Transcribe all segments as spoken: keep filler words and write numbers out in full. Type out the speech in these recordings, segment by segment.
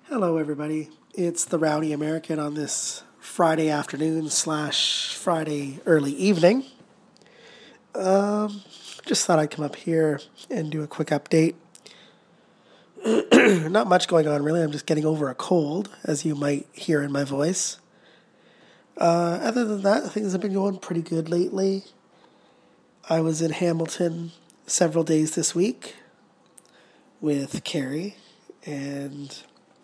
Hello, everybody. It's the Rowdy American on this Friday afternoon slash Friday early evening. Um, just thought I'd come up here and do a quick update. Not much going on, really. I'm just getting over a cold, as you might hear in my voice. Uh, other than that, things have been going pretty good lately. I was in Hamilton several days this week with Carrie, and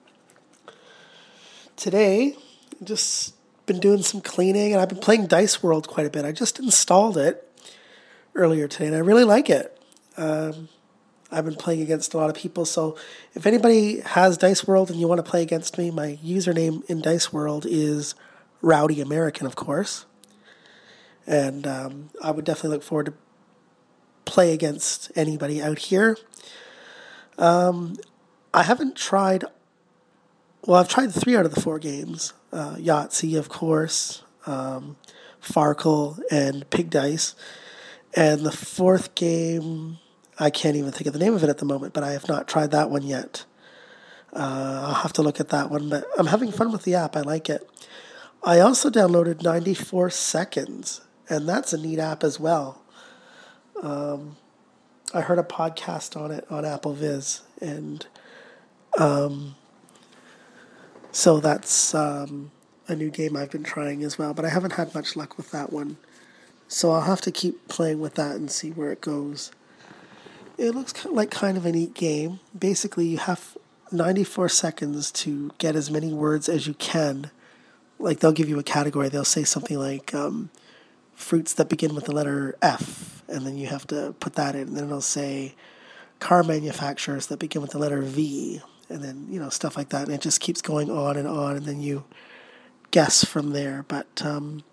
today, just been doing some cleaning, and I've been playing Dice World quite a bit. I just installed it earlier today, and I really like it. Um, I've been playing against a lot of people, so if anybody has Dice World and you want to play against me, my username in Dice World is Rowdy American, of course. And um, I would definitely look forward to play against anybody out here. Um, I haven't tried... Well, I've tried three out of the four games. Uh, Yahtzee, of course, um, Farkle, and Pig Dice. And the fourth game, I can't even think of the name of it at the moment, but I have not tried that one yet. Uh, I'll have to look at that one, but I'm having fun with the app. I like it. I also downloaded ninety-four seconds, and that's a neat app as well. Um, I heard a podcast on it on Apple Viz, and... Um, So that's um, a new game I've been trying as well, but I haven't had much luck with that one. So I'll have to keep playing with that and see where it goes. It looks kind of like kind of a neat game. Basically, you have ninety-four seconds to get as many words as you can. Like, they'll give you a category. They'll say something like um, fruits that begin with the letter F, and then you have to put that in. And then it'll say car manufacturers that begin with the letter V. And then, you know, stuff like that. And it just keeps going on and on. And then you guess from there. But, um,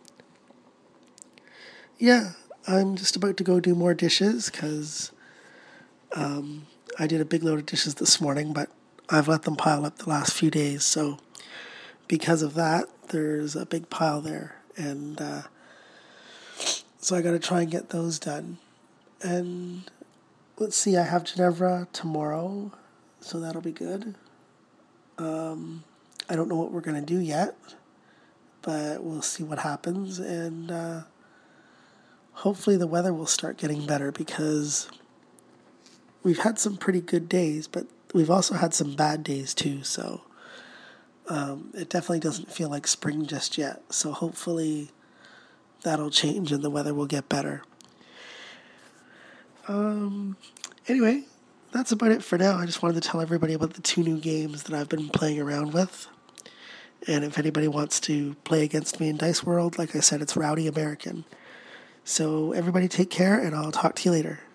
yeah, I'm just about to go do more dishes because um, I did a big load of dishes this morning. But I've let them pile up the last few days. So because of that, there's a big pile there. And uh, so I got to try and get those done. And let's see, I have Ginevra tomorrow. So that'll be good. Um, I don't know what we're going to do yet, but we'll see what happens. And uh, hopefully the weather will start getting better because we've had some pretty good days, but we've also had some bad days too. So um, it definitely doesn't feel like spring just yet. So hopefully that'll change and the weather will get better. Um, anyway. That's about it for now. I just wanted to tell everybody about the two new games that I've been playing around with. And if anybody wants to play against me in Dice World, like I said, it's Rowdy American. So everybody take care, and I'll talk to you later.